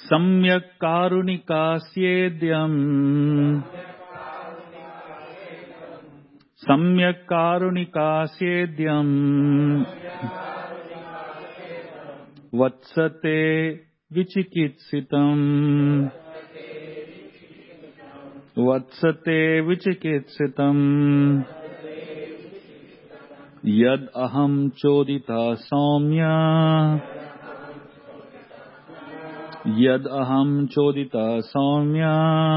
Samyak karunikasyedyam. Samyak karunikasyedyam. Vatsate vichikitsitam. Vatsate vichikitsitam. Yad aham chodita saumya. Yad aham chodita saumya.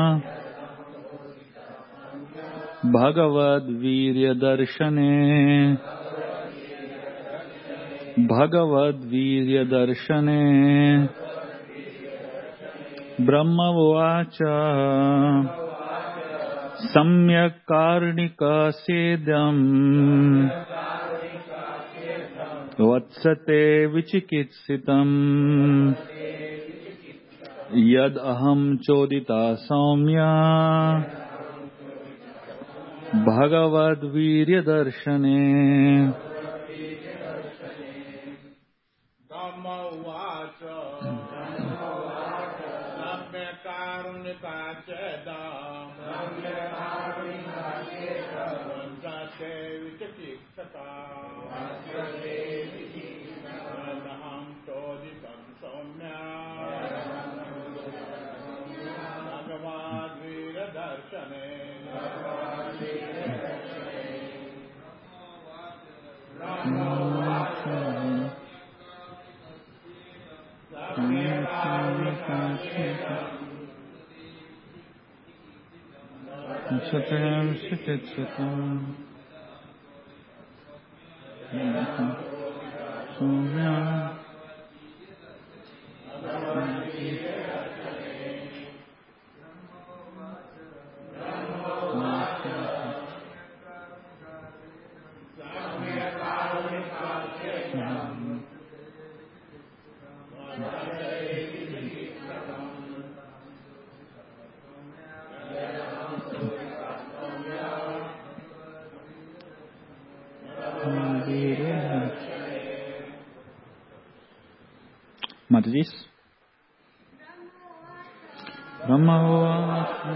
Bhagavad virya darshane. Bhagavad virya darshane. Brahma vacha. Samyak karnikasyedyam. Vatsate vichikitsitam. Yad aham chodita saumya. Bhagavad virya darshane. Dhamma vacha. Samyak karunikasyedyam. Vatsate vichikitsitam. Yad aham choditam saumya. Bhagavad virya darshane. Satyam Shikitsatam. Soumya. Matajis. Brahma vacha.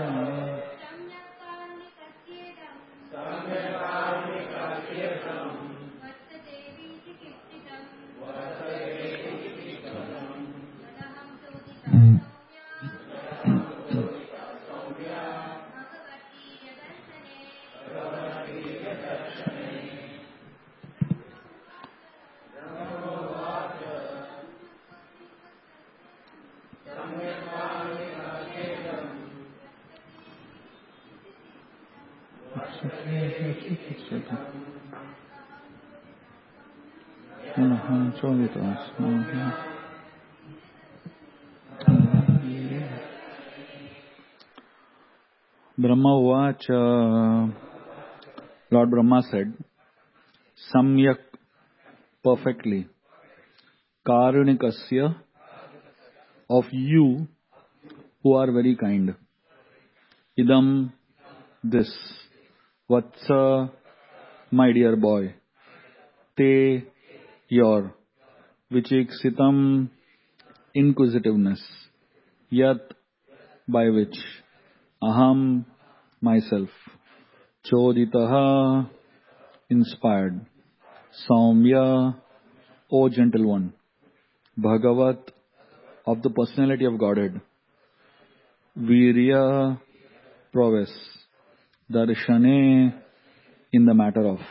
Brahma vacha. Lord Brahma said, Samyak, perfectly, Karunikasya, of you who are very kind. Idam, this. Vatsa, my dear boy. Te, your. Vichiksitam, inquisitiveness. Yat, by which. Aham, myself. Choditaha, inspired. Saumya, O gentle one. Bhagavat, of the personality of Godhead. Virya, prowess. Darshane, in the matter of.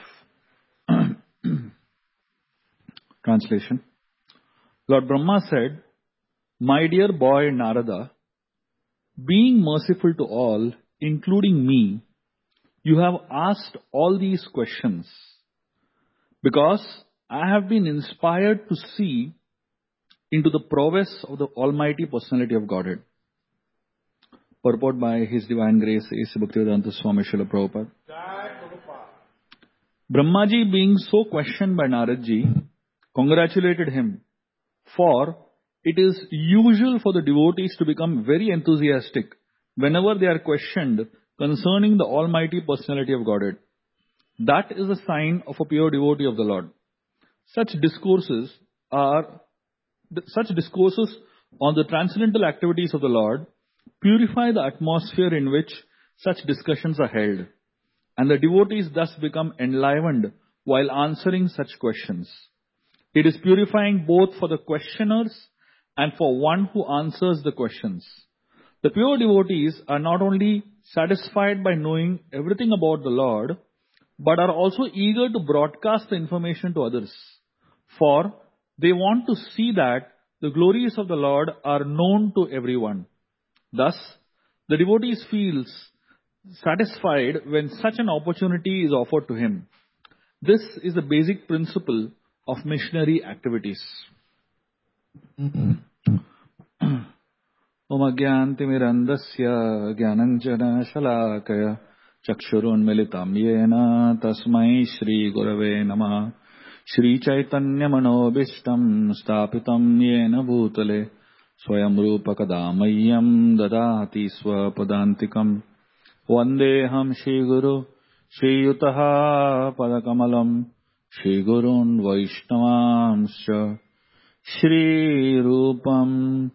Translation. Lord Brahma said, my dear boy Narada, being merciful to all, including me, you have asked all these questions because I have been inspired to see into the prowess of the Almighty Personality of Godhead. Purport by His Divine Grace A.C. Bhaktivedanta Swami Srila Prabhupada. Brahmaji, being so questioned by Naradji, congratulated him, for it is usual for the devotees to become very enthusiastic whenever they are questioned concerning the Almighty Personality of Godhead. That is a sign of a pure devotee of the Lord. Such discourses on the transcendental activities of the Lord purify the atmosphere in which such discussions are held, and the devotees thus become enlivened while answering such questions. It is purifying both for the questioners and for one who answers the questions. The pure devotees are not only satisfied by knowing everything about the Lord, but are also eager to broadcast the information to others, for they want to see that the glories of the Lord are known to everyone. Thus, the devotees feels satisfied when such an opportunity is offered to him. This is the basic principle of missionary activities. Om Agyantimirandasya Gyananjana Shalakaya Chakshurunmilitam Yena Tasmai Shri Gurave Namaha Shri Chaitanya Manobishtam Stapitam Yena Bhutale Swayam Rupa Kadamayam Dadati Swapadantikam Vandeham Shri Guru Shri Yutaha Padakamalam Shri Gurun Vaishnavamscha Shri Rupam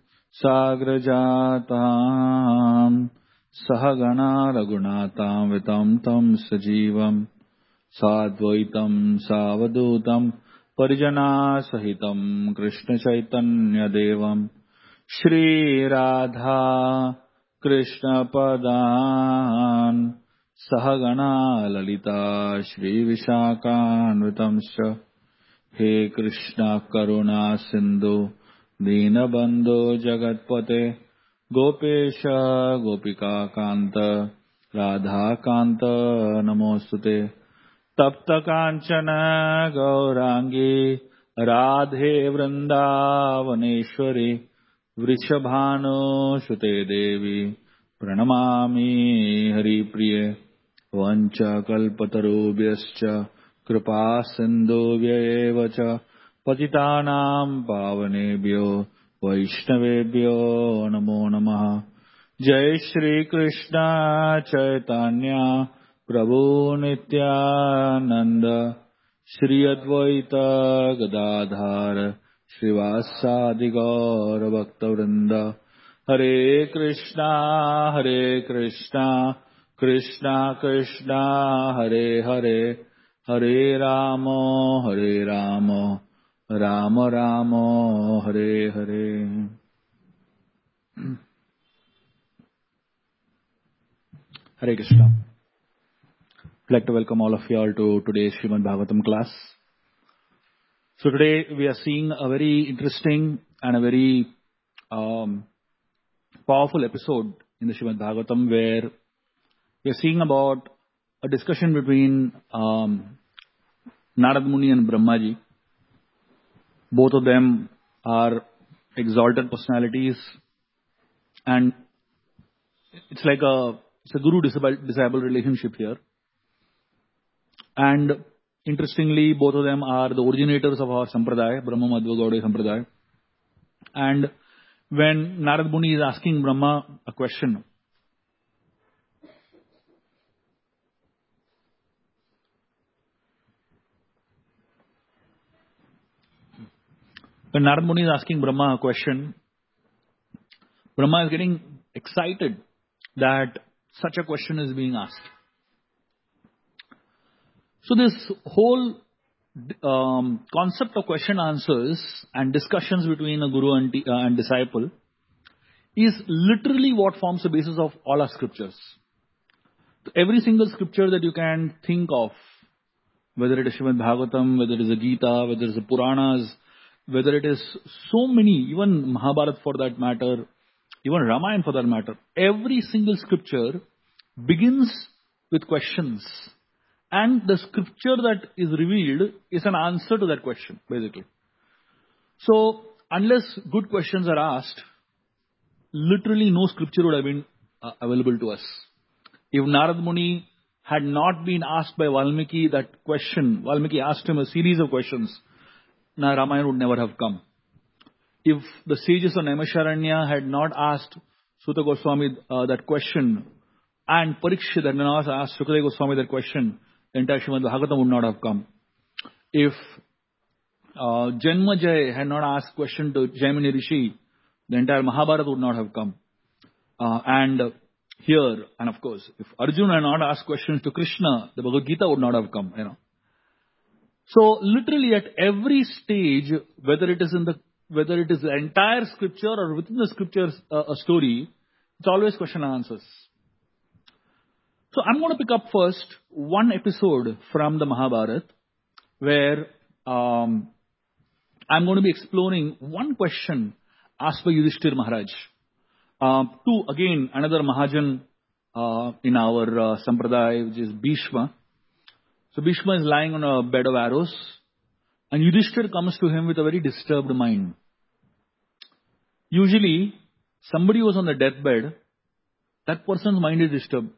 Sagrajatam Sahagana Raghunatam Vitam Tam Sajivam Sadvaitam Savadutam Parijana Sahitam Krishna Chaitanya Devam Shri Radha Krishna Padan Sahagana Lalita Shri Vishakhan Vitamscha He Krishna Karuna Sindhu Deenabandhu Jagatpate Gopesha Gopika Kanta Radha Kanta Namostute Tapta Kanchana Gaurangi Radhe Vrindavaneshwari Vrishabhanu Shute Devi Pranamami Hari Priye Vancha Kalpatarubhyascha Kripa Sindhuvya Patitanam Pavanebhyo Vaishnavebhyo Namo Namaha Jai Shri Krishna Chaitanya Prabhu Nityananda Shri Advaita Gadadhar Srivasadi Gaura Bhaktavrinda Hare Krishna Krishna Krishna Hare Hare Hare Rama Rama Rama Hare Hare. Hare Krishna. I'd like to welcome all of you all to today's Srimad Bhagavatam class. So today we are seeing a very interesting and a very powerful episode in the Srimad Bhagavatam where we are seeing about a discussion between Narad Muni and Brahmaji. Both of them are exalted personalities, and it's like a guru-disciple relationship here. And interestingly, both of them are the originators of our Sampradaya, Brahma Madhva Gaudiya Sampradaya. And when Narad Muni is asking Brahma a question, Brahma is getting excited that such a question is being asked. So this whole concept of question answers and discussions between a guru and disciple is literally what forms the basis of all our scriptures. So every single scripture that you can think of, whether it is Srimad Bhagavatam, whether it is a Gita, whether it is the Puranas, whether it is so many, even Mahabharata for that matter, even Ramayana for that matter, every single scripture begins with questions. And the scripture that is revealed is an answer to that question, basically. So, unless good questions are asked, literally no scripture would have been available to us. If Narad Muni had not been asked by Valmiki that question, Valmiki asked him a series of questions, Ramayana would never have come. If the sages of Naimisharanya had not asked Suta Goswami that question, and Parikshit had not asked Sukadeva Goswami that question, the entire Srimad Bhagavatam would not have come. If Janmajay had not asked question to Jaimini Rishi, the entire Mahabharata would not have come. And of course, if Arjuna had not asked questions to Krishna, the Bhagavad Gita would not have come, So literally at every stage, whether it is the entire scripture or within the scriptures a story, it's always question and answers. So I'm going to pick up first one episode from the Mahabharata where I'm going to be exploring one question asked by Yudhishthir Maharaj to again another Mahajan in our Sampradaya, which is Bhishma. So Bhishma is lying on a bed of arrows and Yudhishthir comes to him with a very disturbed mind. Usually, somebody who is on the deathbed, that person's mind is disturbed.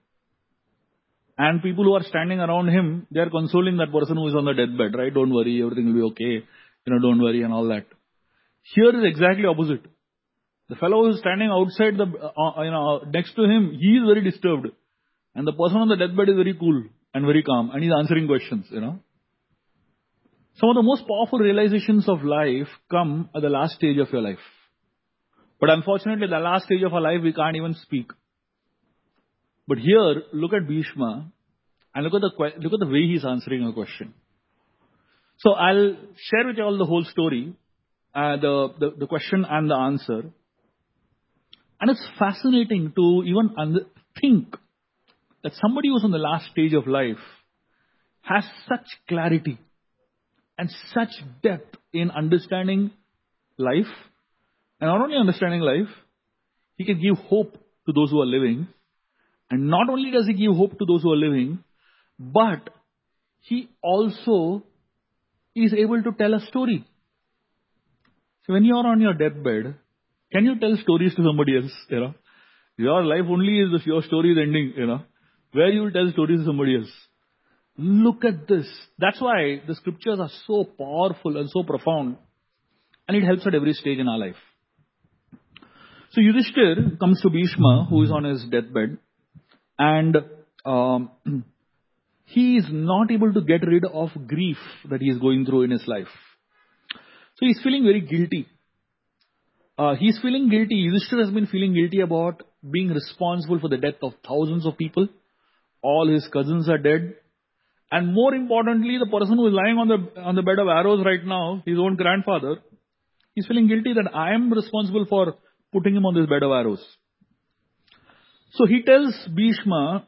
And people who are standing around him, they are consoling that person who is on the deathbed, right? Don't worry, everything will be okay. Don't worry and all that. Here is exactly opposite. The fellow who is standing outside next to him, he is very disturbed. And the person on the deathbed is very cool and very calm and he's answering questions, Some of the most powerful realizations of life come at the last stage of your life. But unfortunately, the last stage of our life, we can't even speak. But here, look at Bhishma and look at the way he's answering a question. So I'll share with you all the whole story, the question and the answer. And it's fascinating to even think that somebody who's on the last stage of life has such clarity and such depth in understanding life. And not only understanding life, he can give hope to those who are living. And not only does he give hope to those who are living, but he also is able to tell a story. So when you are on your deathbed, can you tell stories to somebody else? Your life only is your story is ending, where you will tell stories to somebody else. Look at this. That's why the scriptures are so powerful and so profound. And it helps at every stage in our life. So Yudhishthir comes to Bhishma, who is on his deathbed. And he is not able to get rid of grief that he is going through in his life. So he's feeling very guilty. Yudhishthir has been feeling guilty about being responsible for the death of thousands of people. All his cousins are dead. And more importantly, the person who is lying on the bed of arrows right now, his own grandfather, he's feeling guilty that I am responsible for putting him on this bed of arrows. So he tells Bhishma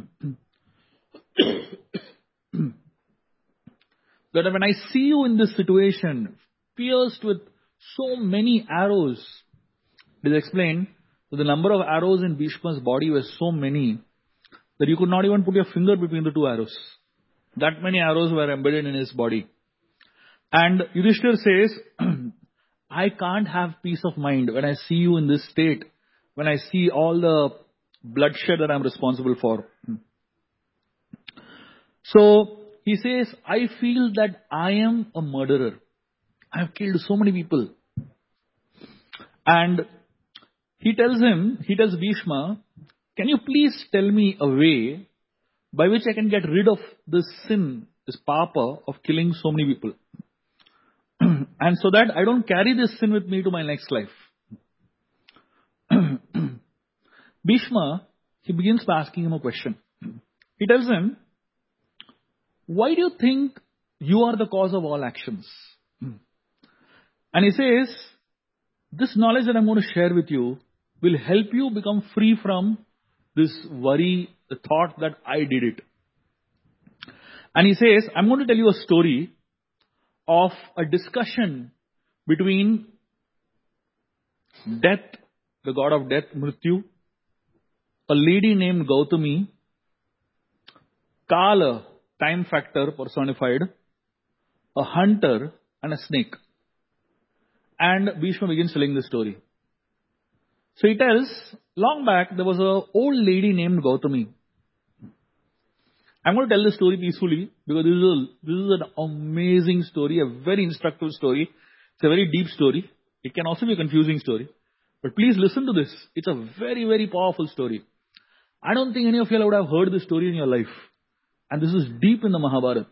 that when I see you in this situation, pierced with so many arrows, it is explained that the number of arrows in Bhishma's body were so many that you could not even put your finger between the two arrows. That many arrows were embedded in his body. And Yudhishthir says, I can't have peace of mind when I see you in this state, when I see all the bloodshed that I'm responsible for. So he says, I feel that I am a murderer. I have killed so many people. And he tells Bhishma, can you please tell me a way by which I can get rid of this sin, this papa of killing so many people? And so that I don't carry this sin with me to my next life. Bhishma, he begins by asking him a question. He tells him, why do you think you are the cause of all actions? And he says, this knowledge that I'm going to share with you will help you become free from this worry, the thought that I did it. And he says, I'm going to tell you a story of a discussion between death, the god of death, Mrityu, a lady named Gautami, Kala, time factor personified, a hunter, and a snake. And Bhishma begins telling the story. So he tells, long back, there was an old lady named Gautami. I'm going to tell the story peacefully because this is an amazing story, a very instructive story. It's a very deep story. It can also be a confusing story. But please listen to this. It's a very, very powerful story. I don't think any of you would have heard this story in your life. And this is deep in the Mahabharata.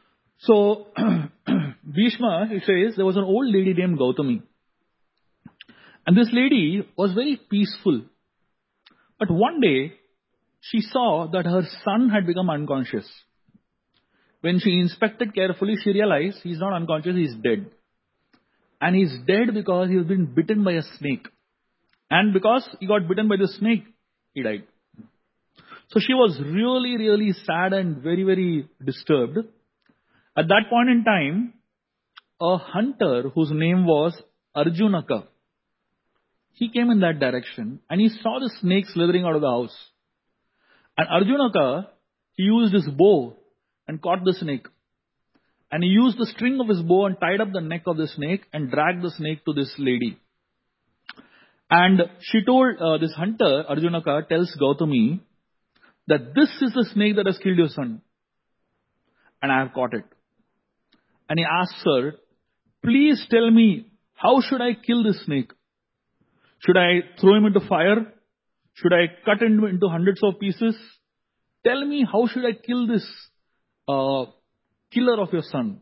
So, Bhishma, he says, there was an old lady named Gautami. And this lady was very peaceful. But one day, she saw that her son had become unconscious. When she inspected carefully, she realized he's not unconscious, he's dead. And he's dead because he's been bitten by a snake. And because he got bitten by the snake, he died. So she was really, really sad and very, very disturbed. At that point in time, a hunter whose name was Arjunaka, he came in that direction and he saw the snake slithering out of the house. And Arjunaka, he used his bow and caught the snake. And he used the string of his bow and tied up the neck of the snake and dragged the snake to this lady. And she told, this hunter, Arjunaka, tells Gautami that this is the snake that has killed your son. And I have caught it. And he asks her, please tell me, how should I kill this snake? Should I throw him into fire? Should I cut him into hundreds of pieces? Tell me, how should I kill this killer of your son?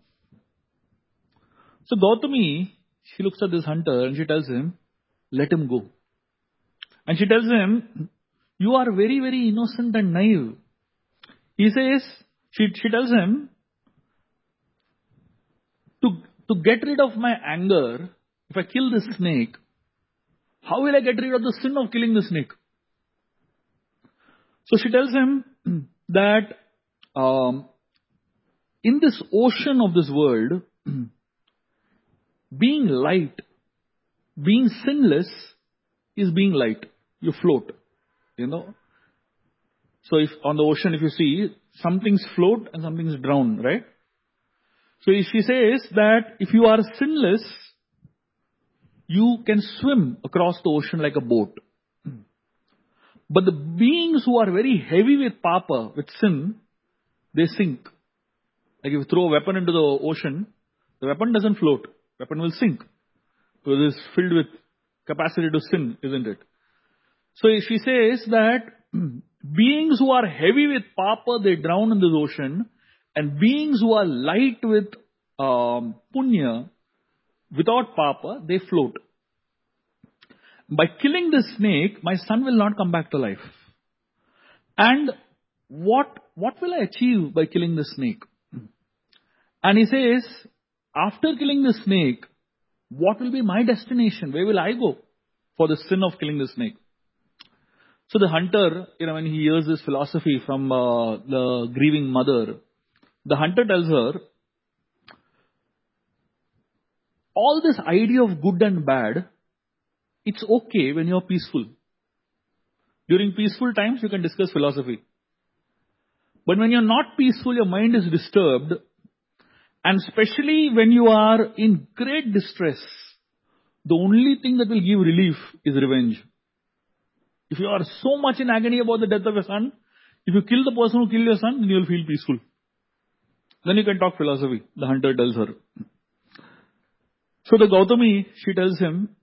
So Gautami, she looks at this hunter and she tells him, let him go. And she tells him, you are very, very innocent and naive. He says, she tells him, to get rid of my anger, if I kill this snake, how will I get rid of the sin of killing the snake? So she tells him that in this ocean of this world, being light, being sinless is being light. You float, you know. So if on the ocean, if you see, some things float and some things drown, right? So she says that if you are sinless, you can swim across the ocean like a boat. But the beings who are very heavy with papa, with sin, they sink. Like if you throw a weapon into the ocean, the weapon doesn't float. The weapon will sink. Because it's filled with capacity to sin, isn't it? So she says that beings who are heavy with papa, they drown in this ocean. And beings who are light with punya, without papa, they float. By killing this snake, my son will not come back to life. And what will I achieve by killing the snake? And he says, after killing the snake, what will be my destination? Where will I go for the sin of killing the snake? So the hunter, when he hears this philosophy from the grieving mother, the hunter tells her, all this idea of good and bad, it's okay when you're peaceful. During peaceful times, you can discuss philosophy. But when you're not peaceful, your mind is disturbed. And especially when you are in great distress, the only thing that will give relief is revenge. If you are so much in agony about the death of your son, if you kill the person who killed your son, then you will feel peaceful. Then you can talk philosophy, the hunter tells her. So the Gautami, she tells him,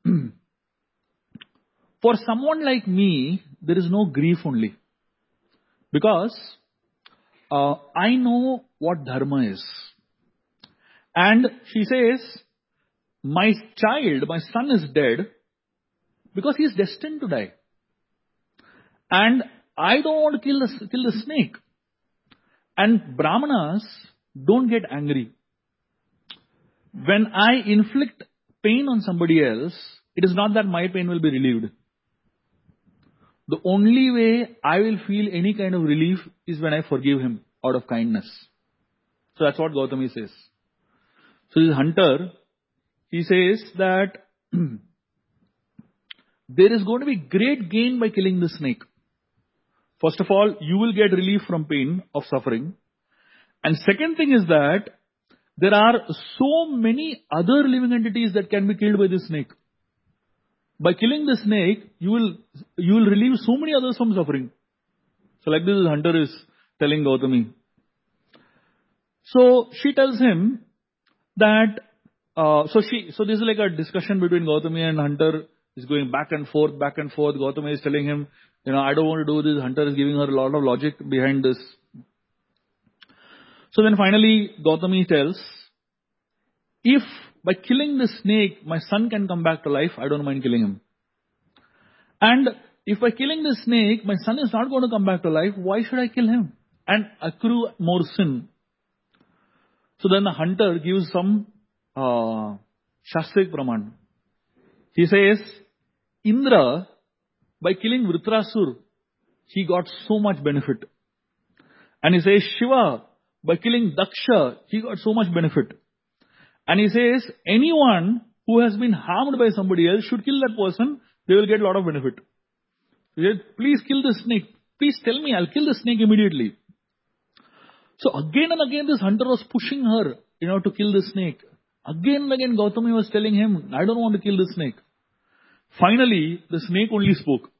for someone like me, there is no grief only. Because I know what dharma is. And she says, my child, my son is dead because he is destined to die. And I don't want to kill the snake. And Brahmanas don't get angry. When I inflict pain on somebody else, it is not that my pain will be relieved. The only way I will feel any kind of relief is when I forgive him out of kindness. So that's what Gautami says. So this hunter, he says that there is going to be great gain by killing the snake. First of all, you will get relief from pain of suffering. And second thing is that there are so many other living entities that can be killed by this snake. By killing the snake, you will relieve so many others from suffering. So like this hunter is telling Gautami. So she tells him that, so this is like a discussion between Gautami and hunter is going back and forth. Gautami is telling him, I don't want to do this. Hunter is giving her a lot of logic behind this. So then finally Gautami tells, if by killing the snake, my son can come back to life, I don't mind killing him. And if by killing this snake, my son is not going to come back to life, why should I kill him and accrue more sin? So then the hunter gives some Shastric Praman. He says, Indra, by killing Vritrasur, he got so much benefit. And he says, Shiva, by killing Daksha, he got so much benefit. And he says, anyone who has been harmed by somebody else should kill that person, they will get a lot of benefit. He said, please kill the snake. Please tell me, I'll kill the snake immediately. So again and again, this hunter was pushing her, to kill the snake. Again and again, Gautami was telling him, I don't want to kill the snake. Finally, the snake only spoke.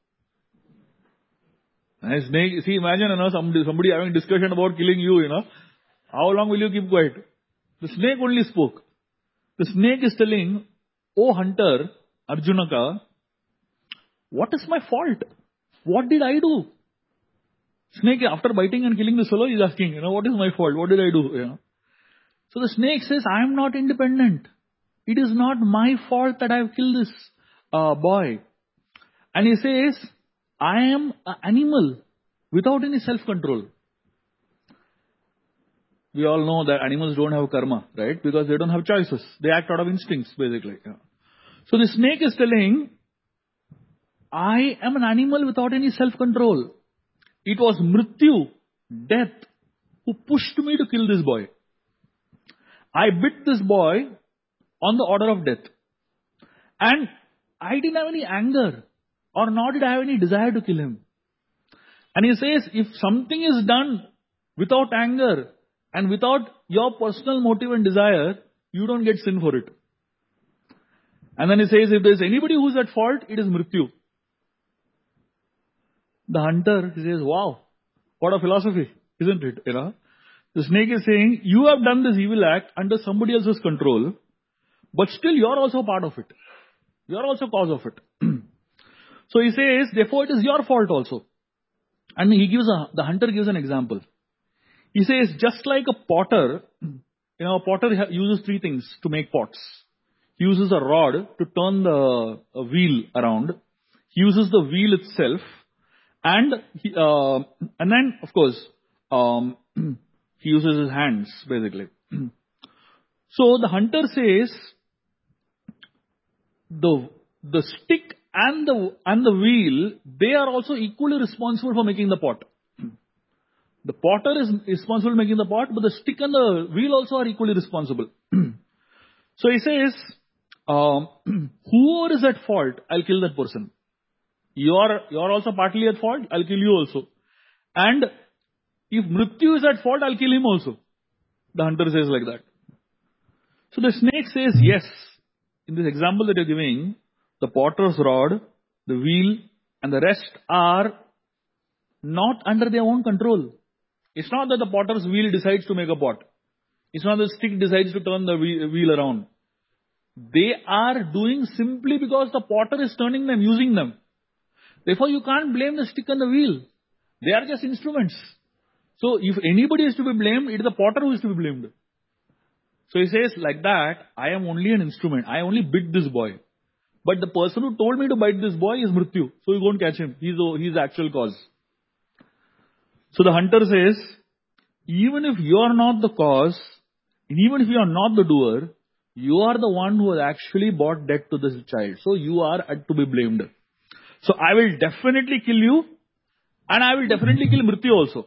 And snake, see, imagine, somebody having discussion about killing you, How long will you keep quiet? The snake only spoke. The snake is telling, oh hunter, Arjunaka, what is my fault? What did I do? Snake, after biting and killing the fellow, is asking, what is my fault? What did I do? So the snake says, I am not independent. It is not my fault that I have killed this boy. And he says, I am an animal without any self-control. We all know that animals don't have karma, right? Because they don't have choices. They act out of instincts, basically. So the snake is telling, I am an animal without any self-control. It was Mrityu, death, who pushed me to kill this boy. I bit this boy on the order of death. And I didn't have any anger, or nor did I have any desire to kill him. And he says, if something is done without anger and without your personal motive and desire, you don't get sin for it. And then he says, if there's anybody who's at fault, it is Mrityu. The hunter, he says, wow, what a philosophy, isn't it? The snake is saying, you have done this evil act under somebody else's control, but still you're also part of it. You're also cause of it. So he says, therefore it is your fault also. And the hunter gives an example. He says, just like a potter, a potter uses three things to make pots. He uses a rod to turn the wheel around. He uses the wheel itself. And then, of course, he uses his hands, basically. So the hunter says, the stick and the wheel, they are also equally responsible for making the pot. The potter is responsible for making the pot, but the stick and the wheel also are equally responsible. So he says, whoever is at fault, I'll kill that person. You're also partly at fault, I'll kill you also. And if Mrityu is at fault, I'll kill him also. The hunter says like that. So the snake says, yes. In this example that you're giving, the potter's rod, the wheel, and the rest are not under their own control. It's not that the potter's wheel decides to make a pot. It's not that the stick decides to turn the wheel around. They are doing simply because the potter is turning them, using them. Therefore, you can't blame the stick and the wheel. They are just instruments. So, if anybody is to be blamed, it is the potter who is to be blamed. So, he says, like that, I am only an instrument. I only bit this boy. But the person who told me to bite this boy is Mrityu. So, you won't catch him. He's the actual cause. So, the hunter says, even if you are not the cause, and even if you are not the doer, you are the one who has actually brought death to this child. So, you are to be blamed. So, I will definitely kill you, and I will definitely kill Mrityu also.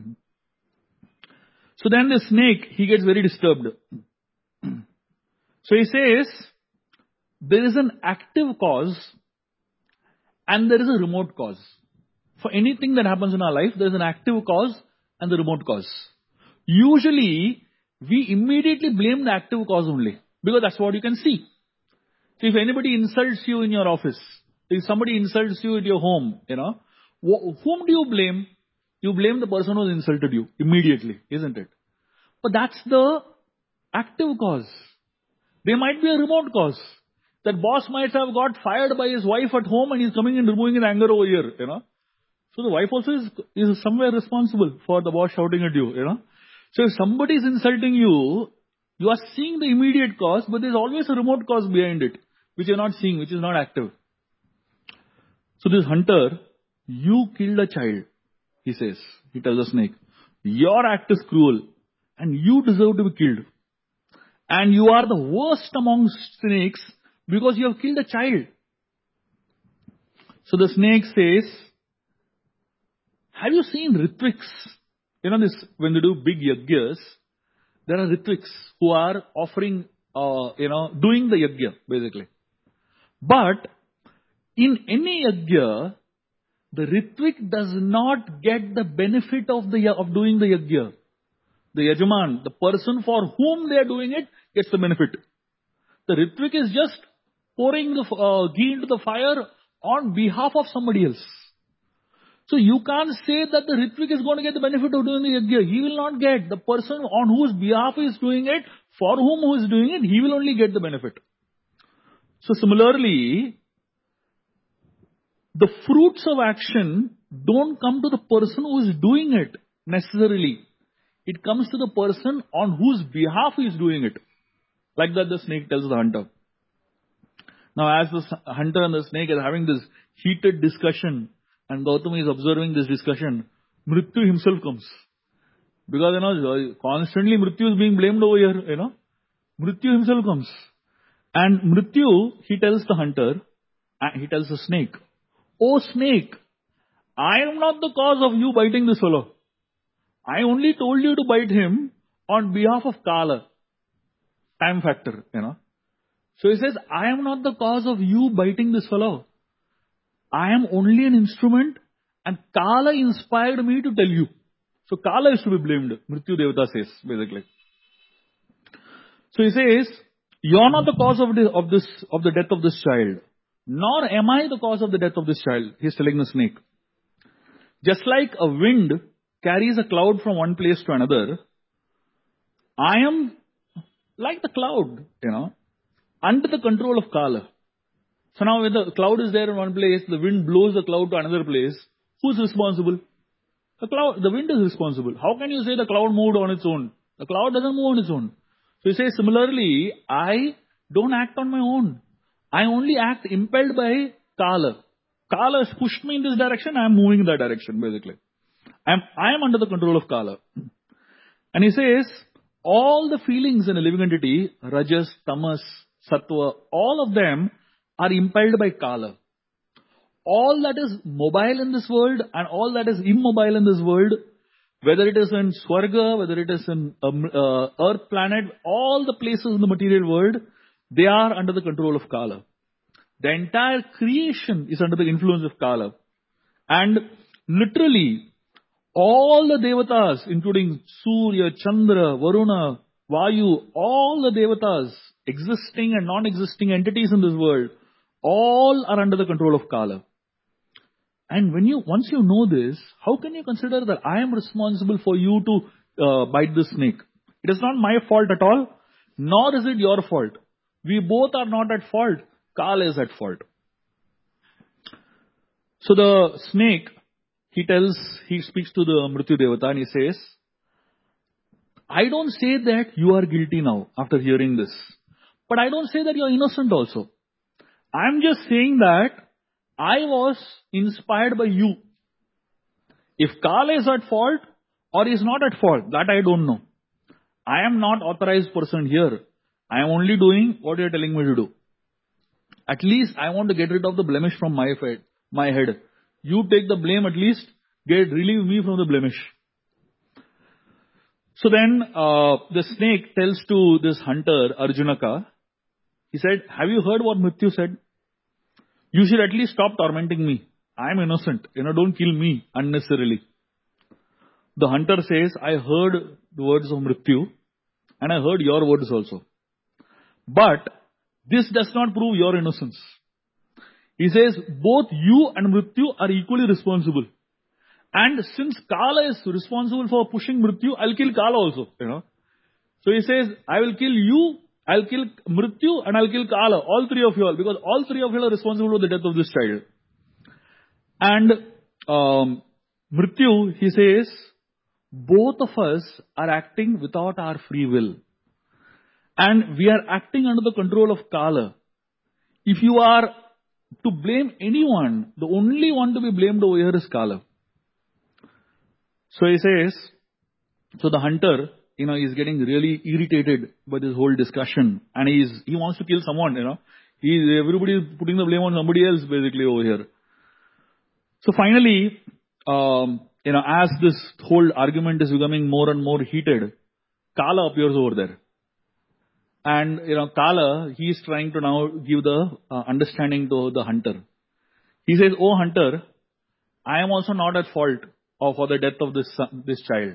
So then the snake, he gets very disturbed. So he says, there is an active cause and there is a remote cause. For anything that happens in our life, there is an active cause and the remote cause. Usually, we immediately blame the active cause only, because that's what you can see. So if anybody insults you in your office, if somebody insults you at your home, whom do you blame? You blame the person who insulted you immediately, isn't it? But that's the active cause. There might be a remote cause. That boss might have got fired by his wife at home and he's coming and removing his anger over here, So the wife also is somewhere responsible for the boss shouting at you, So if somebody is insulting you, you are seeing the immediate cause, but there's always a remote cause behind it, which you're not seeing, which is not active. So this hunter, you killed a child, he says. He tells the snake, your act is cruel and you deserve to be killed. And you are the worst among snakes because you have killed a child. So the snake says, have you seen Ritviks? You know this, when they do big yagyas, there are Ritviks who are offering, doing the yagya, basically. But in any yagya, the Ritvik does not get the benefit of doing the yagya. The Yajaman, the person for whom they are doing it, gets the benefit. The Ritvik is just pouring the ghee into the fire on behalf of somebody else. So you can't say that the Ritvik is going to get the benefit of doing the yagya. He will not get. The person on whose behalf he is doing it, for whom who is doing it, he will only get the benefit. So similarly, the fruits of action don't come to the person who is doing it necessarily. It comes to the person on whose behalf he is doing it. Like that the snake tells the hunter. Now as the hunter and the snake are having this heated discussion, and Gautama is observing this discussion, Mrityu himself comes. Because, constantly Mrityu is being blamed over here, Mrityu himself comes. And Mrityu, he tells the hunter, he tells the snake, oh snake, I am not the cause of you biting this fellow. I only told you to bite him on behalf of Kala. Time factor, So he says, I am not the cause of you biting this fellow. I am only an instrument and Kala inspired me to tell you. So Kala is to be blamed, Mrityu Devata says, basically. So he says, you are not the cause of the death of this child, nor am I the cause of the death of this child. He is telling the snake. Just like a wind carries a cloud from one place to another, I am like the cloud, under the control of Kala. So now when the cloud is there in one place, the wind blows the cloud to another place, who's responsible? The wind is responsible. How can you say the cloud moved on its own? The cloud doesn't move on its own. So he says, similarly, I don't act on my own. I only act impelled by Kala. Kala has pushed me in this direction, I am moving in that direction, basically. I am under the control of Kala. And he says, all the feelings in a living entity, Rajas, Tamas, Sattva, all of them are impelled by Kala. All that is mobile in this world and all that is immobile in this world, whether it is in Swarga, whether it is in Earth planet, all the places in the material world, they are under the control of Kala. The entire creation is under the influence of Kala. And literally, all the devatas, including Surya, Chandra, Varuna, Vayu, all the devatas, existing and non-existing entities in this world, all are under the control of Kala. And once you know this, how can you consider that I am responsible for you to bite the snake? It is not my fault at all, nor is it your fault. We both are not at fault. Kala is at fault. So the snake, he speaks to the Mrityu Devata and he says, I don't say that you are guilty now after hearing this. But I don't say that you are innocent also. I am just saying that I was inspired by you. If Kala is at fault or is not at fault, that I don't know. I am not authorized person here. I am only doing what you are telling me to do. At least I want to get rid of the blemish from my head. You take the blame, at least relieve me from the blemish. So then the snake tells to this hunter, Arjunaka, he said, have you heard what Mrityu said? You should at least stop tormenting me. I am innocent. Don't kill me unnecessarily. The hunter says, I heard the words of Mrityu and I heard your words also. But this does not prove your innocence. He says, both you and Mrityu are equally responsible. And since Kala is responsible for pushing Mrityu, I'll kill Kala also, So he says, I will kill you, I'll kill Mrityu, and I'll kill Kala, all three of you all, because all three of you are responsible for the death of this child. And Mrityu, he says, both of us are acting without our free will. And we are acting under the control of Kala. If you are to blame anyone, the only one to be blamed over here is Kala. So he says, so the hunter, is getting really irritated by this whole discussion, and he wants to kill someone, everybody is putting the blame on somebody else basically over here. So finally, as this whole argument is becoming more and more heated, Kala appears over there. And, Kala, he is trying to now give the understanding to the hunter. He says, "Oh hunter, I am also not at fault for the death of this child."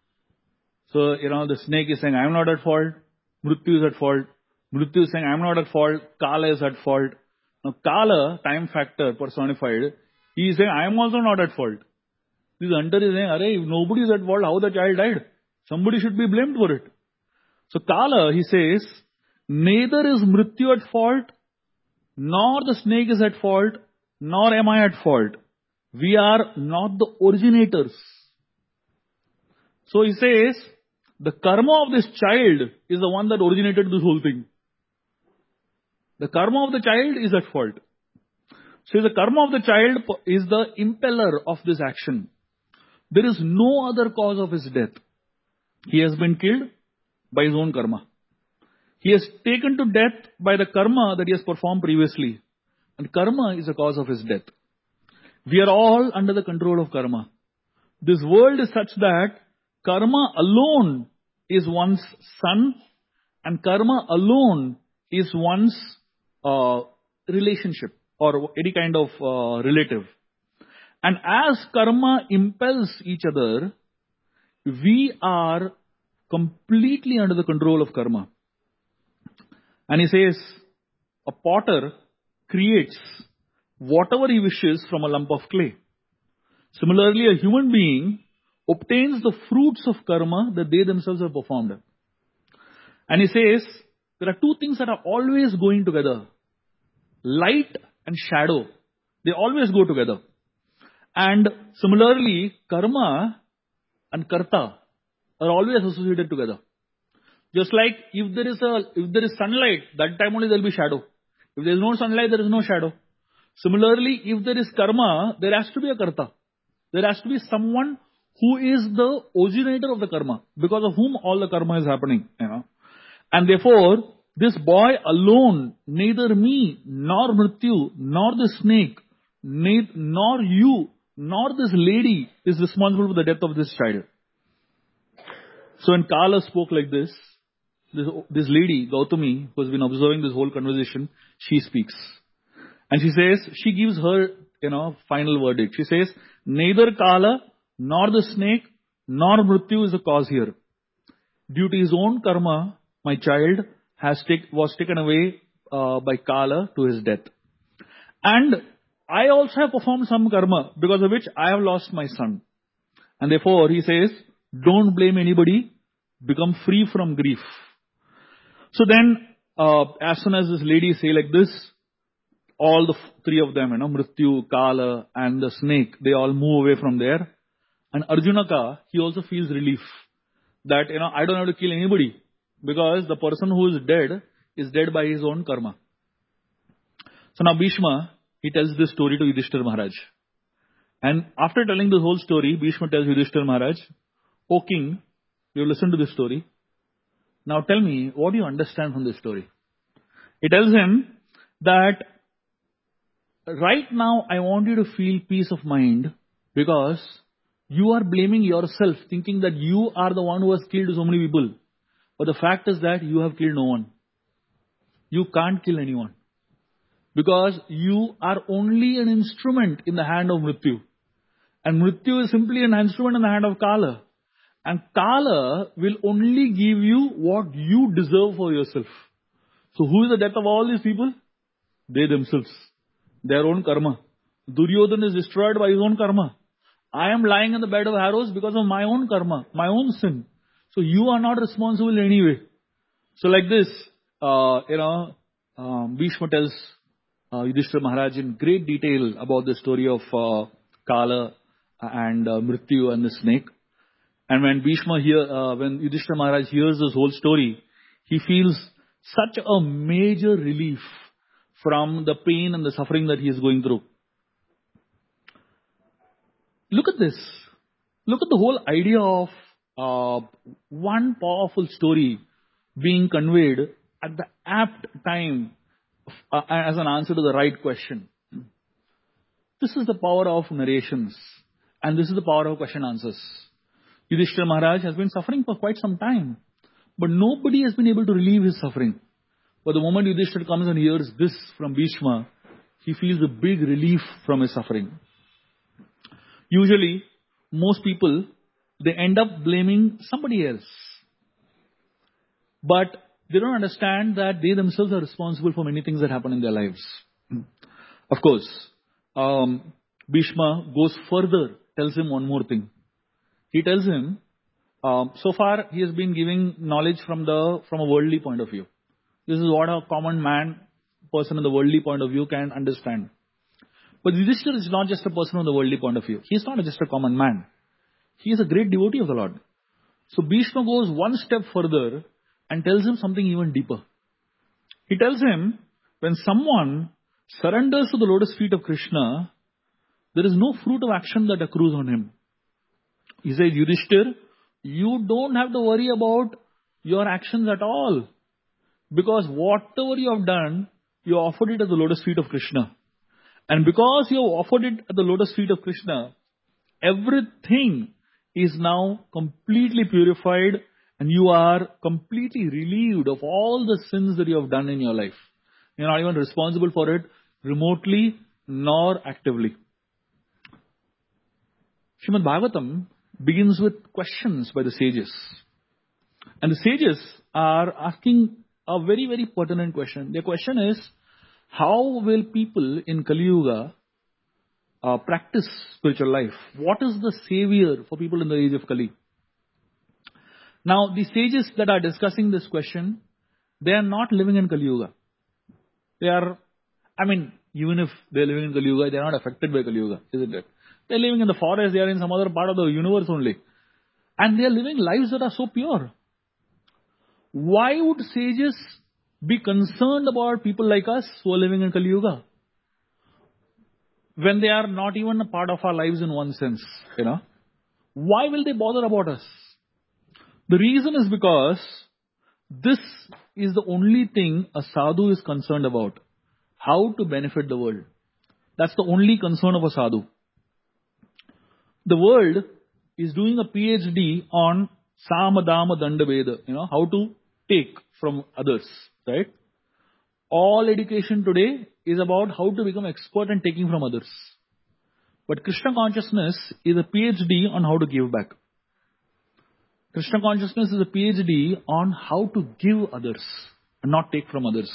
So, the snake is saying, "I am not at fault." Mrityu is at fault. Mrityu is saying, "I am not at fault." Kala is at fault. Now, Kala, time factor personified, he is saying, "I am also not at fault." This hunter is saying, "Arey, if nobody is at fault, how the child died? Somebody should be blamed for it." So Kala, he says, neither is Mrityu at fault, nor the snake is at fault, nor am I at fault. We are not the originators. So he says, the karma of this child is the one that originated this whole thing. The karma of the child is at fault. So the karma of the child is the impeller of this action. There is no other cause of his death. He has been killed by his own karma. He is taken to death by the karma that he has performed previously. And karma is the cause of his death. We are all under the control of karma. This world is such that karma alone is one's son, and karma alone is one's relationship or any kind of relative. And as karma impels each other, we are completely under the control of karma. And he says, a potter creates whatever he wishes from a lump of clay. Similarly, a human being obtains the fruits of karma that they themselves have performed. And he says, there are two things that are always going together. Light and shadow. They always go together. And similarly, karma and karta are always associated together. Just like if there is sunlight, that time only there will be shadow. If there is no sunlight, there is no shadow. Similarly, if there is karma, there has to be a karta. There has to be someone who is the originator of the karma, because of whom all the karma is happening. And therefore, this boy alone, neither me, nor Mrityu, nor the snake, nor you, nor this lady is responsible for the death of this child. So when Kala spoke like this lady, Gautami, who has been observing this whole conversation, she speaks. And she says, she gives her, final verdict. She says, neither Kala, nor the snake, nor Mrityu is the cause here. Due to his own karma, my child was taken away by Kala to his death. And I also have performed some karma, because of which I have lost my son. And therefore, he says, don't blame anybody, become free from grief. So then, as soon as this lady say like this, all the three of them, Mrityu, Kala and the snake, they all move away from there. And Arjunaka, he also feels relief that, I don't have to kill anybody, because the person who is dead by his own karma. So now Bhishma, he tells this story to Yudhishthira Maharaj. And after telling this whole story, Bhishma tells Yudhishthira Maharaj, "O king, you listen to this story. Now tell me, what do you understand from this story?" He tells him that right now I want you to feel peace of mind, because you are blaming yourself, thinking that you are the one who has killed so many people. But the fact is that you have killed no one. You can't kill anyone. Because you are only an instrument in the hand of Mrityu. And Mrityu is simply an instrument in the hand of Kala. And Kala will only give you what you deserve for yourself. So who is the death of all these people? They themselves. Their own karma. Duryodhana is destroyed by his own karma. I am lying in the bed of arrows because of my own karma, my own sin. So you are not responsible anyway. So like this, Bhishma tells Yudhishthira Maharaj in great detail about the story of Kala and Mrityu and the snake. And when when Yudhishthira Maharaj hears this whole story, he feels such a major relief from the pain and the suffering that he is going through. Look at this. Look at the whole idea of one powerful story being conveyed at the apt time as an answer to the right question. This is the power of narrations, and this is the power of question answers. Yudhishthira Maharaj has been suffering for quite some time, but nobody has been able to relieve his suffering. But the moment Yudhishthira comes and hears this from Bhishma, he feels a big relief from his suffering. Usually, most people, they end up blaming somebody else. But they don't understand that they themselves are responsible for many things that happen in their lives. Of course, Bhishma goes further, tells him one more thing. He tells him, so far he has been giving knowledge from a worldly point of view. This is what a common person in the worldly point of view can understand. But Yudhishthira is not just a person from the worldly point of view. He is not just a common man. He is a great devotee of the Lord. So Bhishma goes one step further and tells him something even deeper. He tells him, when someone surrenders to the lotus feet of Krishna, there is no fruit of action that accrues on him. He says, Yudhishthira, you don't have to worry about your actions at all. Because whatever you have done, you offered it at the lotus feet of Krishna. And because you have offered it at the lotus feet of Krishna, everything is now completely purified and you are completely relieved of all the sins that you have done in your life. You're not even responsible for it remotely nor actively. Srimad Bhagavatam begins with questions by the sages. And the sages are asking a very, very pertinent question. Their question is, how will people in Kali Yuga practice spiritual life? What is the savior for people in the age of Kali? Now, the sages that are discussing this question, they are not living in Kali Yuga. Even if they are living in Kali Yuga, they are not affected by Kali Yuga, isn't it? They are living in the forest, they are in some other part of the universe only. And they are living lives that are so pure. Why would sages be concerned about people like us who are living in Kali Yuga, when they are not even a part of our lives in one sense? Why will they bother about us? The reason is because this is the only thing a sadhu is concerned about. How to benefit the world. That's the only concern of a sadhu. The world is doing a PhD on Samadama Dandaveda, how to take from others, right? All education today is about how to become expert in taking from others. But Krishna consciousness is a PhD on how to give back. Krishna consciousness is a PhD on how to give others and not take from others.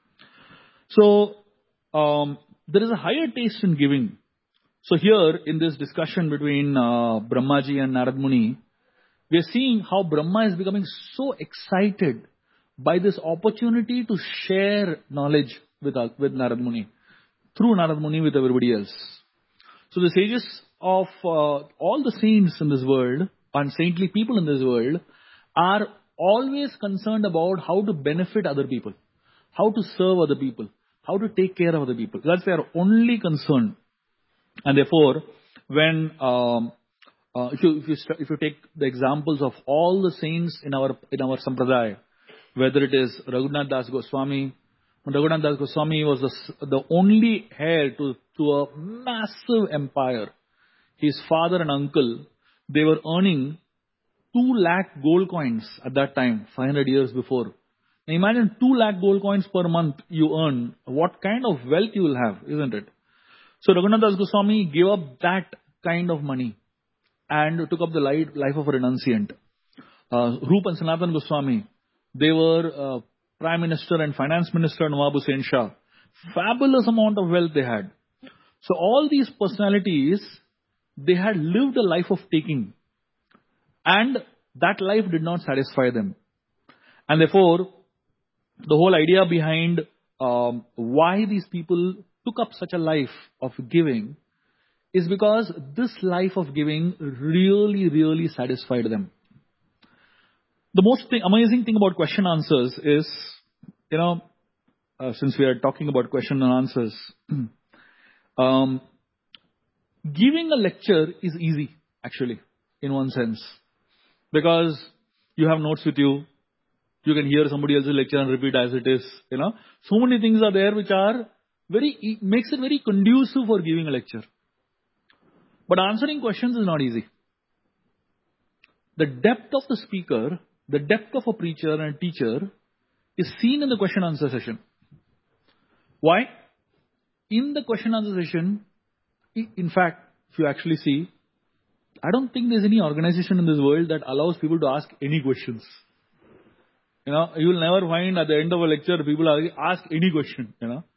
So, there is a higher taste in giving. So here, in this discussion between Brahmaji and Narad Muni, we are seeing how Brahma is becoming so excited by this opportunity to share knowledge with Narad Muni, through Narad Muni with everybody else. So the sages of all the saints in this world, and saintly people in this world, are always concerned about how to benefit other people, how to serve other people, how to take care of other people. That's their only concern. And therefore, when if you take the examples of all the saints in our sampradaya, whether it is Raghunath Das Goswami, when Raghunath Das Goswami was the only heir to a massive empire. His father and uncle, they were earning 2 lakh gold coins at that time, 500 years before. Now imagine 2 lakh gold coins per month you earn. What kind of wealth you will have, isn't it? So Raghunath Das Goswami gave up that kind of money and took up the life of a renunciant. Rup and Sanatan Goswami, they were Prime Minister and Finance Minister Nawab Hussain Shah. Fabulous amount of wealth they had. So all these personalities, they had lived a life of taking. And that life did not satisfy them. And therefore, the whole idea behind why these people took up such a life of giving is because this life of giving really, really satisfied them. The most amazing thing about question answers is, since we are talking about question and answers, giving a lecture is easy, actually, in one sense. Because you have notes with you. You can hear somebody else's lecture and repeat as it is. So many things are there which are makes it very conducive for giving a lecture. But answering questions is not easy. The depth of the speaker, the depth of a preacher and teacher is seen in the question answer session. Why? In the question answer session, in fact, if you actually see, I don't think there's any organization in this world that allows people to ask any questions. You will never find at the end of a lecture people ask any question.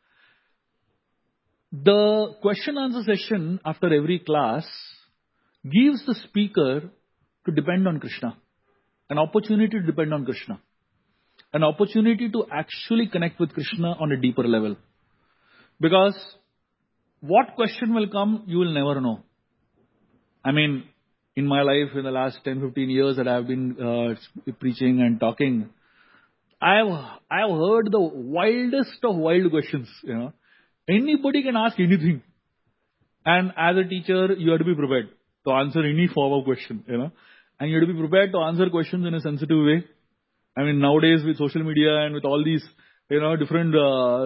The question answer session after every class gives the speaker to depend on Krishna. An opportunity to depend on Krishna. An opportunity to actually connect with Krishna on a deeper level. Because what question will come, you will never know. I mean, in my life, in the last 10-15 years that I have been preaching and talking, I have heard the wildest of wild questions. Anybody can ask anything. And as a teacher, you have to be prepared to answer any form of question. And you have to be prepared to answer questions in a sensitive way. I mean, nowadays with social media and with all these, different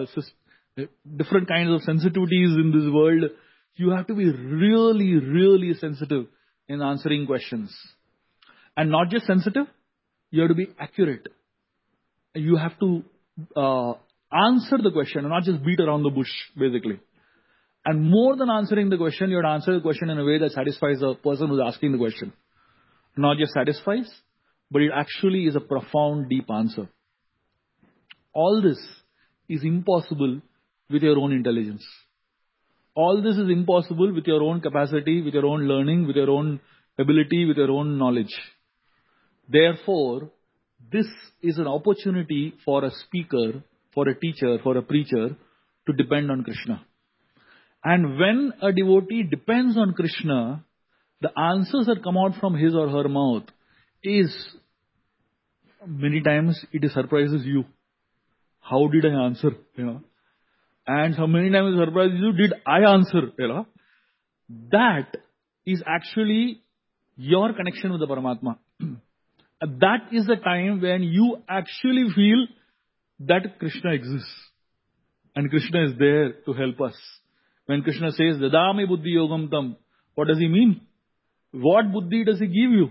kinds of sensitivities in this world, you have to be really, really sensitive in answering questions. And not just sensitive, you have to be accurate. You have to answer the question and not just beat around the bush, basically. And more than answering the question, you have to answer the question in a way that satisfies the person who's asking the question. Not just satisfies, but it actually is a profound, deep answer. All this is impossible with your own intelligence. All this is impossible with your own capacity, with your own learning, with your own ability, with your own knowledge. Therefore, this is an opportunity for a speaker, for a teacher, for a preacher to depend on Krishna. And when a devotee depends on Krishna, the answers that come out from his or her mouth is, many times it surprises you. How did I answer? And how many times it surprises you, did I answer? That is actually your connection with the Paramatma. That is the time when you actually feel that Krishna exists. And Krishna is there to help us. When Krishna says, Dadami buddhi yogam tam, what does he mean? What buddhi does he give you?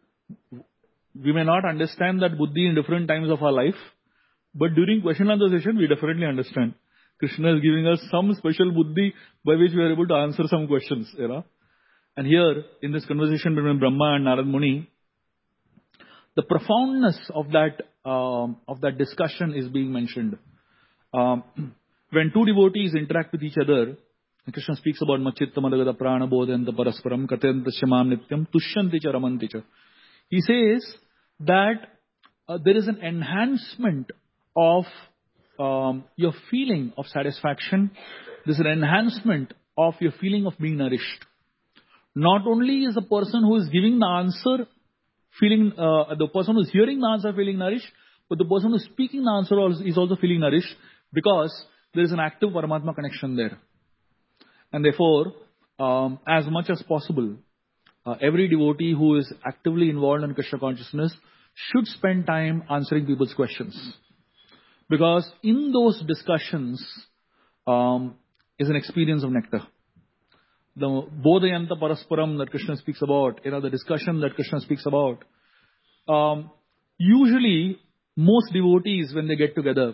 We may not understand that buddhi in different times of our life, but during question and answer session, we definitely understand. Krishna is giving us some special buddhi by which we are able to answer some questions. And here, in this conversation between Brahma and Narad Muni, the profoundness of that discussion is being mentioned. When two devotees interact with each other, Krishna speaks about Machitta Madagada Prana Bodhanta Parasparam Katyanta Shamam Nityam Tushyanti Cha Ramanti Cha. He says that there is an enhancement of your feeling of satisfaction. There's an enhancement of your feeling of being nourished. Not only is the person who is giving the answer feeling, the person who is hearing the answer feeling nourished, but the person who is speaking the answer is also feeling nourished because there is an active Paramatma connection there. And therefore, as much as possible, every devotee who is actively involved in Krishna consciousness should spend time answering people's questions. Because in those discussions is an experience of nectar. The Bodhayanta Parasparam that Krishna speaks about, the discussion that Krishna speaks about. Usually, most devotees, when they get together,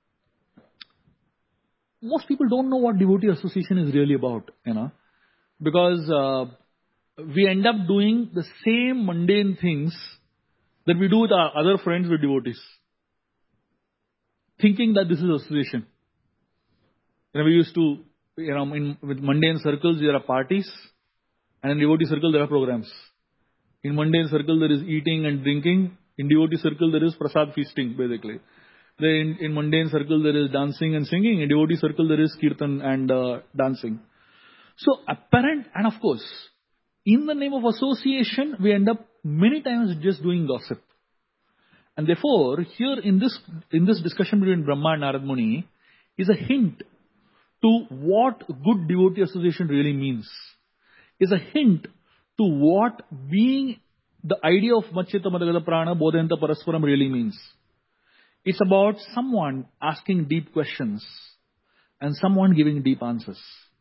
most people don't know what devotee association is really about, because we end up doing the same mundane things that we do with our other friends with devotees, thinking that this is association. We used to, with mundane circles there are parties, and in devotee circle there are programs. In mundane circle there is eating and drinking. In devotee circle there is prasad feasting, basically. Then in mundane circle there is dancing and singing. In devotee circle there is kirtan and dancing. So apparent, and of course, in the name of association, we end up many times just doing gossip. And therefore, here in this discussion between Brahma and Narad Muni, is a hint to what good devotee association really means. Is a hint to what being the idea of Macchitta Madagada Prana Bodhayanta Parasparam really means. It's about someone asking deep questions and someone giving deep answers.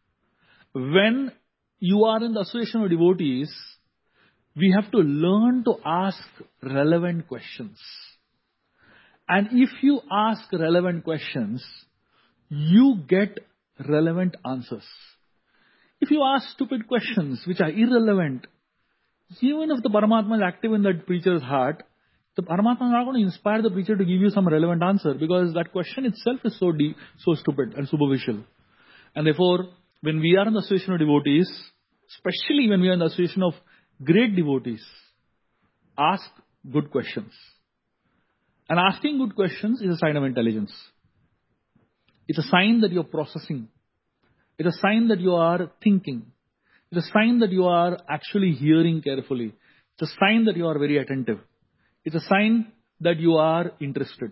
When you are in the association of devotees, we have to learn to ask relevant questions. And if you ask relevant questions, you get relevant answers. If you ask stupid questions which are irrelevant, even if the Paramatma is active in that preacher's heart, the Paramatma is not going to inspire the preacher to give you some relevant answer, because that question itself is so deep, so stupid and superficial. And therefore, when we are in the association of devotees, especially when we are in the association of great devotees, ask good questions. And asking good questions is a sign of intelligence. It's a sign that you're processing. It's a sign that you are thinking. It's a sign that you are actually hearing carefully. It's a sign that you are very attentive. It's a sign that you are interested.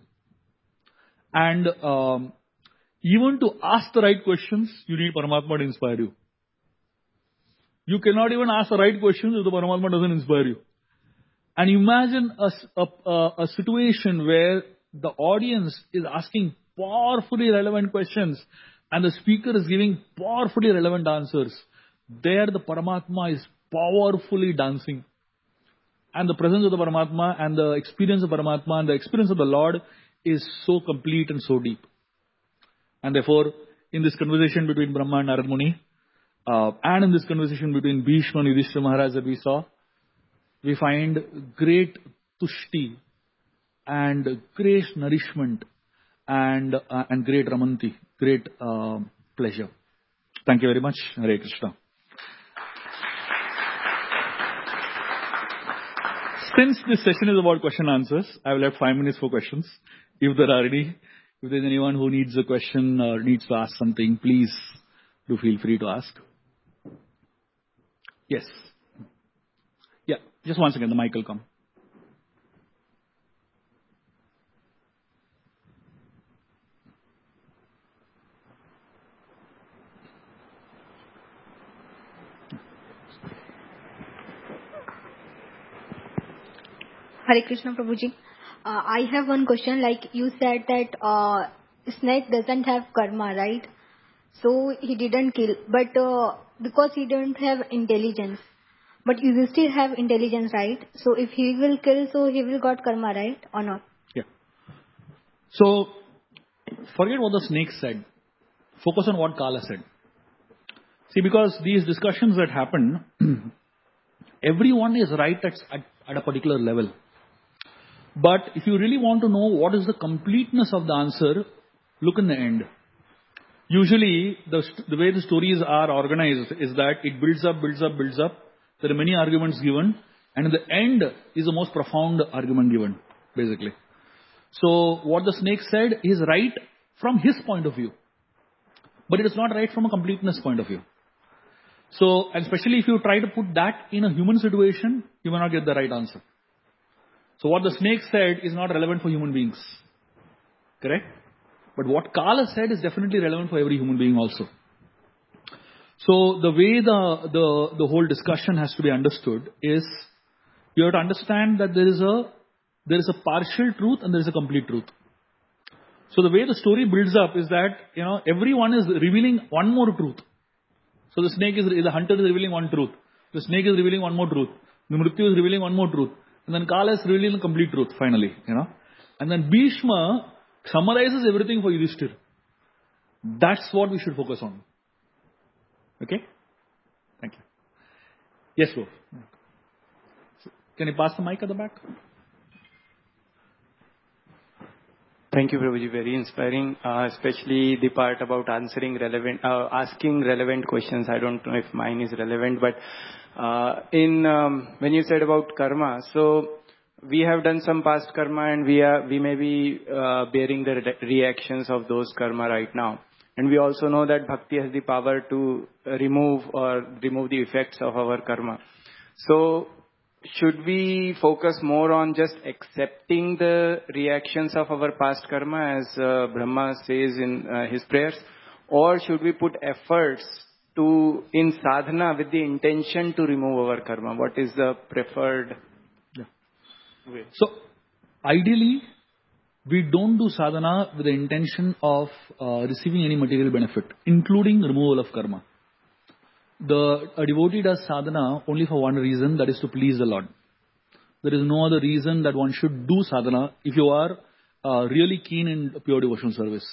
And even to ask the right questions, you need Paramatma to inspire you. You cannot even ask the right questions if the Paramatma doesn't inspire you. And imagine a situation where the audience is asking powerfully relevant questions and the speaker is giving powerfully relevant answers. There the Paramatma is powerfully dancing. And the presence of the Paramatma and the experience of Paramatma and the experience of the Lord is so complete and so deep. And therefore, in this conversation between Brahma and Narad Muni, and in this conversation between Bhishma and Yudhishthira Maharaj that we saw, we find great tushti and great nourishment and great ramanti, great pleasure. Thank you very much. Hare Krishna. Since this session is about question answers, I will have 5 minutes for questions. If there are any, if there's anyone who needs a question or needs to ask something, please do feel free to ask. Yes. Yeah, just one second, the mic will come. Hare Krishna Prabhuji. I have one question. Like you said that snake doesn't have karma, right? So he didn't kill, but because he didn't have intelligence. But you still have intelligence, right? So if he will kill, so he will got karma, right? Or not? Yeah. So, forget what the snake said. Focus on what Kala said. See, because these discussions that happen, everyone is right at a particular level. But if you really want to know what is the completeness of the answer, look in the end. Usually, the way the stories are organized is that it builds up, builds up, builds up. There are many arguments given, and in the end is the most profound argument given, basically. So, what the snake said is right from his point of view. But it is not right from a completeness point of view. So, and especially if you try to put that in a human situation, you may not get the right answer. So what the snake said is not relevant for human beings. Correct? But what Kala said is definitely relevant for every human being also. So the way the whole discussion has to be understood is, you have to understand that there is a partial truth and there is a complete truth. So the way the story builds up is that, everyone is revealing one more truth. So the hunter is revealing one truth. The snake is revealing one more truth. The Mrityu is revealing one more truth. And then Kala is revealing the complete truth, finally, And then Bhishma summarizes everything for Yudhishthira. That's what we should focus on. Okay? Thank you. Yes, go. Can you pass the mic at the back? Thank you, Prabhuji. Very inspiring, especially the part about asking relevant questions. I don't know if mine is relevant, but when you said about karma, so we have done some past karma and we may be bearing the reactions of those karma right now. And we also know that bhakti has the power to remove the effects of our karma. So should we focus more on just accepting the reactions of our past karma, as Brahma says in his prayers, or should we put efforts in sadhana with the intention to remove our karma? What is the preferred way? So, ideally, we don't do sadhana with the intention of receiving any material benefit, including removal of karma. A devotee does sadhana only for one reason, that is to please the Lord. There is no other reason that one should do sadhana if you are really keen in pure devotional service.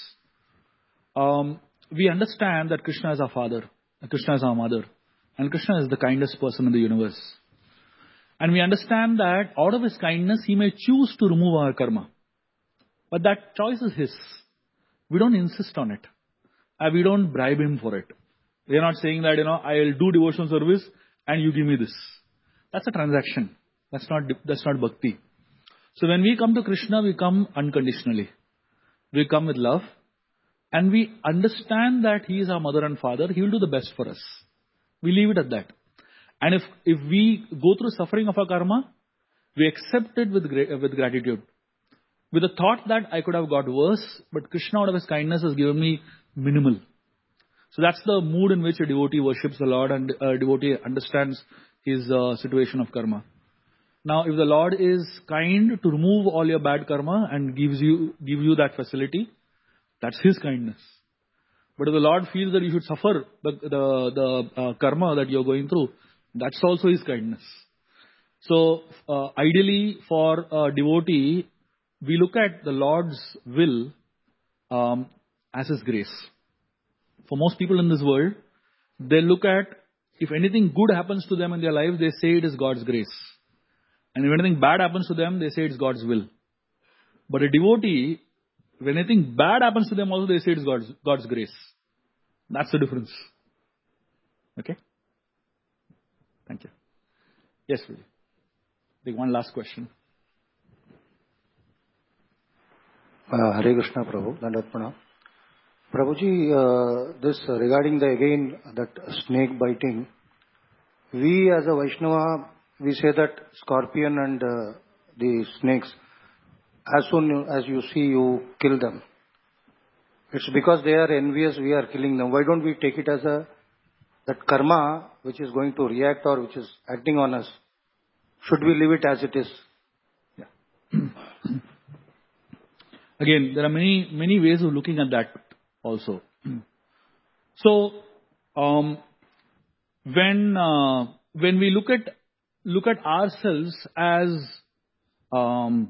We understand that Krishna is our father, Krishna is our mother, and Krishna is the kindest person in the universe. And we understand that out of his kindness, he may choose to remove our karma. But that choice is his. We don't insist on it. We don't bribe him for it. We are not saying that, I'll do devotional service and you give me this. That's a transaction. That's not bhakti. So when we come to Krishna, we come unconditionally. We come with love. And we understand that he is our mother and father. He will do the best for us. We leave it at that. And if we go through suffering of our karma, we accept it with gratitude. With the thought that I could have got worse, but Krishna out of his kindness has given me minimal. So that's the mood in which a devotee worships the Lord and a devotee understands his situation of karma. Now, if the Lord is kind to remove all your bad karma and give you that facility, that's his kindness. But if the Lord feels that you should suffer the karma that you're going through, that's also his kindness. So, ideally for a devotee, we look at the Lord's will as his grace. For most people in this world, they look at if anything good happens to them in their life, they say it is God's grace. And if anything bad happens to them, they say it's God's will. But a devotee, when anything bad happens to them also, they say it's God's grace. That's the difference. Okay? Thank you. Yes, Vijay. Take one last question. Hare Krishna, Prabhu. Dandavat Pranam. Prabhuji, this regarding that snake biting, we as a Vaishnava, we say that scorpion and the snakes, as soon as you see, you kill them. It's because they are envious, we are killing them. Why don't we take it as that karma which is going to react or which is acting on us? Should we leave it as it is? Yeah. Again, there are many ways of looking at that also. So, when we look at ourselves as a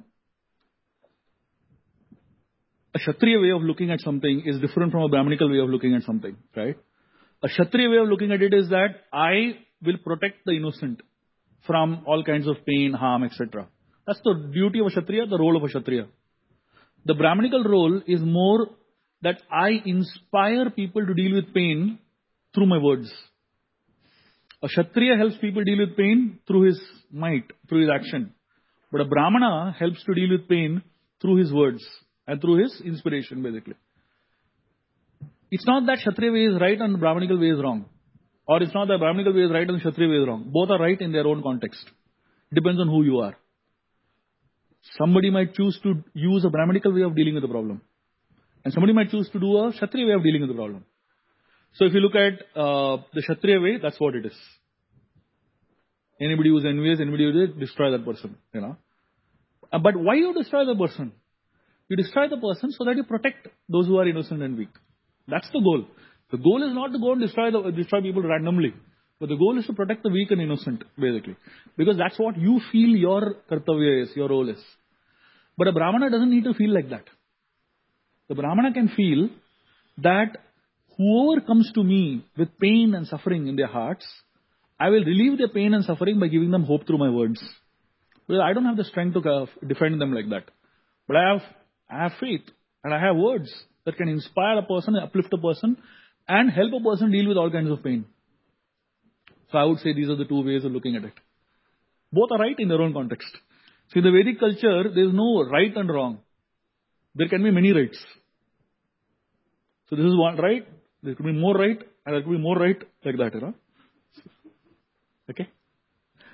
Kshatriya way of looking at something is different from a Brahminical way of looking at something, right? A Kshatriya way of looking at it is that I will protect the innocent from all kinds of pain, harm, etc. That's the duty of a Kshatriya, the role of a Kshatriya. The Brahminical role is more that I inspire people to deal with pain through my words. A Kshatriya helps people deal with pain through his might, through his action. But a Brahmana helps to deal with pain through his words and through his inspiration, basically. It's not that Kshatriya way is right and Brahminical way is wrong. Or it's not that Brahminical way is right and Kshatriya way is wrong. Both are right in their own context. Depends on who you are. Somebody might choose to use a Brahminical way of dealing with the problem. And somebody might choose to do a Kshatriya way of dealing with the problem. So if you look at the Kshatriya way, that's what it is. Anybody who's envious, anybody who did, destroy that person. But why you destroy the person? You destroy the person so that you protect those who are innocent and weak. That's the goal. The goal is not to go and destroy people randomly. But the goal is to protect the weak and innocent, basically. Because that's what you feel your kartavya is, your role is. But a Brahmana doesn't need to feel like that. The Brahmana can feel that whoever comes to me with pain and suffering in their hearts, I will relieve their pain and suffering by giving them hope through my words. Because I don't have the strength to defend them like that. But I have faith and I have words that can inspire a person, uplift a person and help a person deal with all kinds of pain. So I would say these are the two ways of looking at it. Both are right in their own context. So in the Vedic culture, there is no right and wrong. There can be many rights. So this is one right, there could be more right, and there could be more right like that, Okay?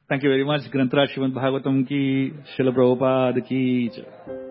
Thank you very much. Grantaraj Srimad Bhagavatam ki, Srila Prabhupada ki. Jai.